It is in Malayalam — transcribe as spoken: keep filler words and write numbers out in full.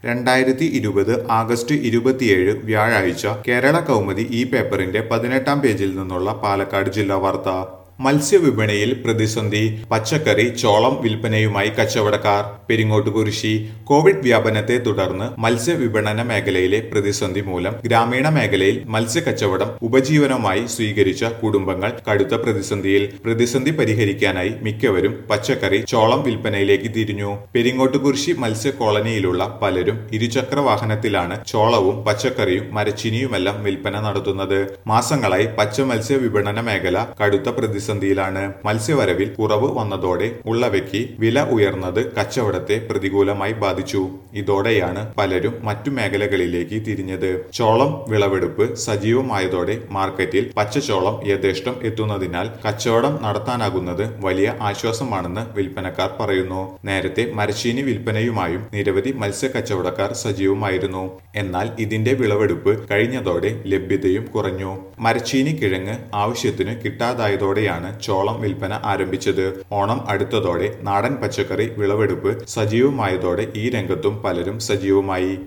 രണ്ടായിരത്തി ഇരുപത് ആഗസ്റ്റ് ഇരുപത്തിയേഴ് വ്യാഴാഴ്ച കേരള കൗമുദി ഈ പേപ്പറിന്റെ പതിനെട്ടാം പേജിൽ നിന്നുള്ള പാലക്കാട് ജില്ലാ വാർത്ത. മത്സ്യവിപണിയിൽ പ്രതിസന്ധി, പച്ചക്കറി ചോളം വിൽപ്പനയുമായി കച്ചവടക്കാർ. പെരിങ്ങോട്ടുകുരിശി. കോവിഡ് വ്യാപനത്തെ തുടർന്ന് മത്സ്യവിപണന മേഖലയിലെ പ്രതിസന്ധി മൂലം ഗ്രാമീണ മേഖലയിൽ മത്സ്യക്കച്ചവടം ഉപജീവനമായി സ്വീകരിച്ച കുടുംബങ്ങൾ കടുത്ത പ്രതിസന്ധിയിൽ. പ്രതിസന്ധി പരിഹരിക്കാനായി മിക്കവരും പച്ചക്കറി ചോളം വിൽപ്പനയിലേക്ക് തിരിഞ്ഞു. പെരിങ്ങോട്ടുകുരിശി മത്സ്യ കോളനിയിലുള്ള പലരും ഇരുചക്ര വാഹനത്തിലാണ് ചോളവും പച്ചക്കറിയും മരച്ചീനിയുമെല്ലാം വിൽപ്പന നടത്തുന്നത്. മാസങ്ങളായി പച്ച മത്സ്യ വിപണന മേഖല കടുത്ത പ്രതിസന്ധി ാണ് മത്സ്യവരവിൽ കുറവ് വന്നതോടെ ഉള്ളവയ്ക്ക് വില ഉയർന്നത് കച്ചവടത്തെ പ്രതികൂലമായി ബാധിച്ചു. ഇതോടെയാണ് പലരും മറ്റു മേഖലകളിലേക്ക് തിരിഞ്ഞത്. ചോളം വിളവെടുപ്പ് സജീവമായതോടെ മാർക്കറ്റിൽ പച്ചച്ചോളം യഥേഷ്ടം എത്തുന്നതിനാൽ കച്ചവടം നടത്താനാകുന്നത് വലിയ ആശ്വാസമാണെന്ന് വിൽപ്പനക്കാർ പറയുന്നു. നേരത്തെ മരച്ചീനി വിൽപ്പനയുമായും നിരവധി മത്സ്യ കച്ചവടക്കാർ സജീവമായിരുന്നു. എന്നാൽ ഇതിന്റെ വിളവെടുപ്പ് കഴിഞ്ഞതോടെ ലഭ്യതയും കുറഞ്ഞു. മരച്ചീനി കിഴങ്ങ് ആവശ്യത്തിന് കിട്ടാതായതോടെയാണ് ചോളം വിൽപ്പന ആരംഭിച്ചത്. ഓണം അടുത്തതോടെ നാടൻ പച്ചക്കറി വിളവെടുപ്പ് സജീവമായതോടെ ഈ രംഗത്തും പലരും സജീവമായി.